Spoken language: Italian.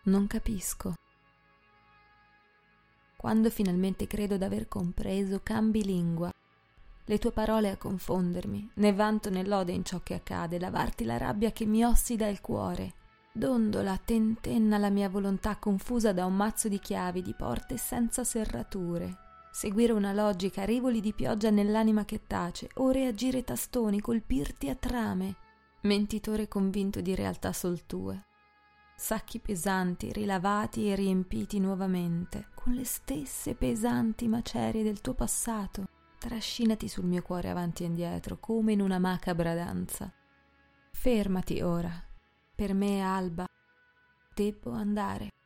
Non capisco. Quando finalmente credo d'aver compreso, cambi lingua. Le tue parole a confondermi, né vanto né lode in ciò che accade, lavarti la rabbia che mi ossida il cuore. Dondola, tentenna la mia volontà confusa da un mazzo di chiavi, di porte senza serrature. Seguire una logica, rivoli di pioggia nell'anima che tace, ore agire tastoni, colpirti a trame. Mentitore convinto di realtà sol tue. Sacchi pesanti, rilavati e riempiti nuovamente, con le stesse pesanti macerie del tuo passato. Trascinati sul mio cuore avanti e indietro, come in una macabra danza. Fermati ora. Per me è alba. Debbo andare.